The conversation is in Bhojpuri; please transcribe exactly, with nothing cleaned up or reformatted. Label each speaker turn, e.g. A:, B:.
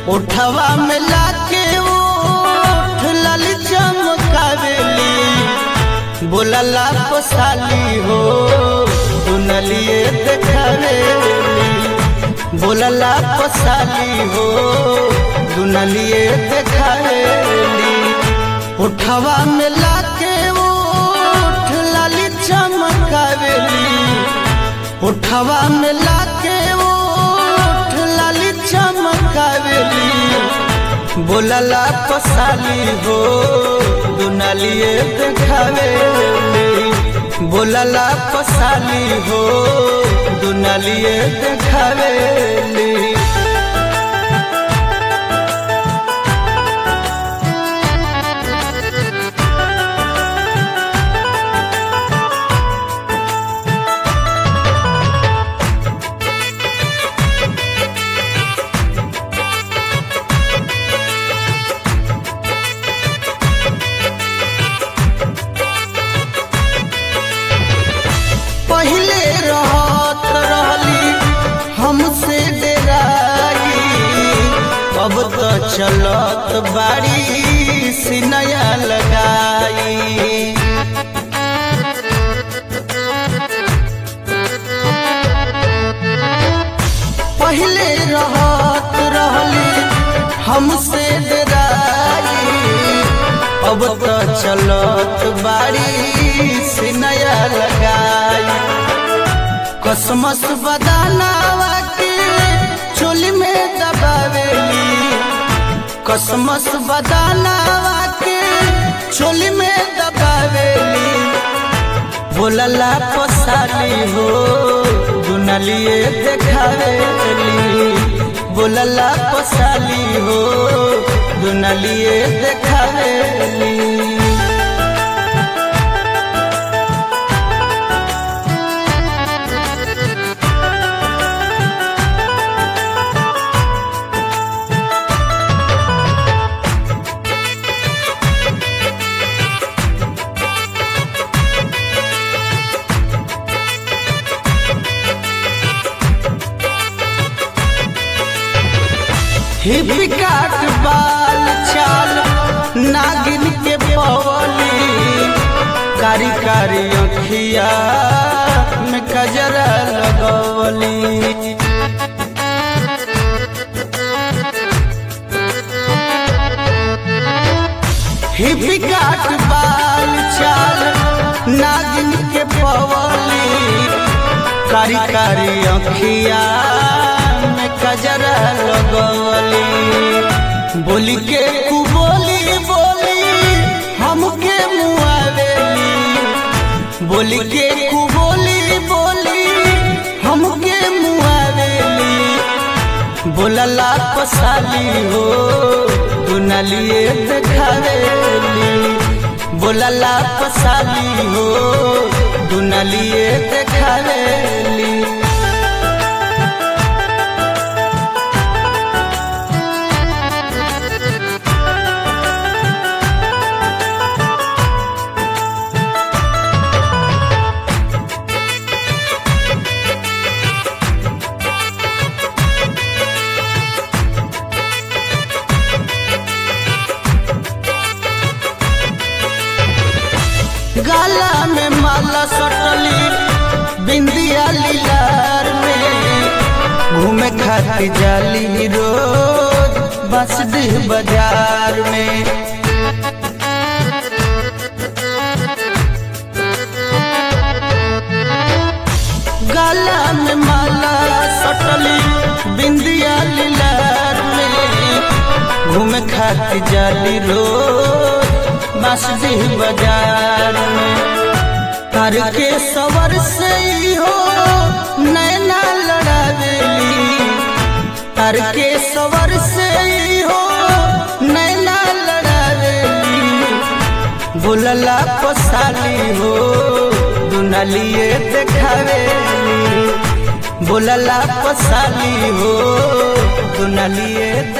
A: उठवा में लाके ओठ लाल चमकावेली, बोलला पसाली हो दुनलिए देखावेली, बोलला पसाली हो दुनलिए देखावेली। उठवा में लाके ओठ लाल चमकावेली, उठवा में लाके ओठ लाल चमकावेली, बोलला पसाली हो दुनलिए देखावेली, बोलला पसाली हो दुनलिए देखावेली। पहले रहत रहली हमसे डेराई, अब तो चलत बाड़ी सिनया लगाई। पहले रहत रहली हमसे डेराई, अब तो चलत बाड़ी सिनया लगाई। कसमस बदानावा के चोली में दबावेली, कसमस बदानावा के चोली में दबावेली, बोलला पसाली हो दुनलिए देखावेली, बोलला पसाली हो दुनलिए देखावेली। हिपी काट बाल चाल नागिन के पवली, कारी कारी अखिया में कजरा लगवली। हिपी काट बाल चाल नागिन के पवली, कारी कारी अखिया में कजरा लगवली। बोली के कु बोली बोली हमके मुआवेली, बोली के कु बोली बोली हमके मुआवेली, बोलला पसाली हो दुनलिए देखावेली, बोलला पसाली हो दुनलिए देखावेली। गाला में माला सटली बिंदिया लीलार में, घूमे खाती जाली रोज बसडीह बाजार में। गाला में माला सटली बिंदिया लीलार में, घूमे खाती जाली रोज बसडीह बाजार में। तार के सवर से हो नैना लड़ावेली, तार के सवर से हो नैना लड़ावेली, बोलला पसाली हो दुनलिए देखावेली, बोलला पसाली हो दुनलिए।